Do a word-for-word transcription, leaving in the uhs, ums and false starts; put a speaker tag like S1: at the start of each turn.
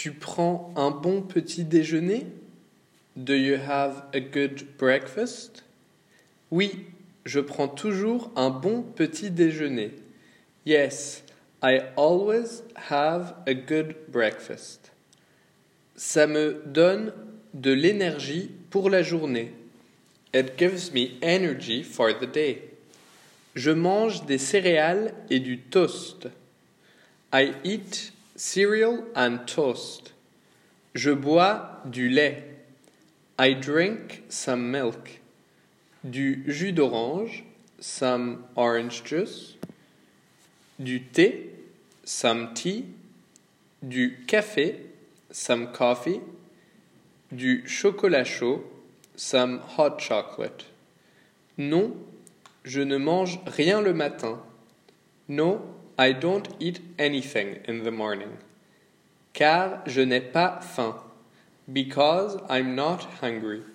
S1: Tu prends un bon petit déjeuner? Do you have a good breakfast? Oui, je prends toujours un bon petit déjeuner. Yes, I always have a good breakfast. Ça me donne de l'énergie pour la journée. It gives me energy for the day. Je mange des céréales et du toast. I eat cereal and toast. Je bois du lait. I drink some milk. Du jus d'orange, some orange juice. Du thé, some tea. Du café, some coffee. Du chocolat chaud, some hot chocolate. Non, je ne mange rien le matin. No, I don't eat anything in the morning. Car je n'ai pas faim. Because I'm not hungry.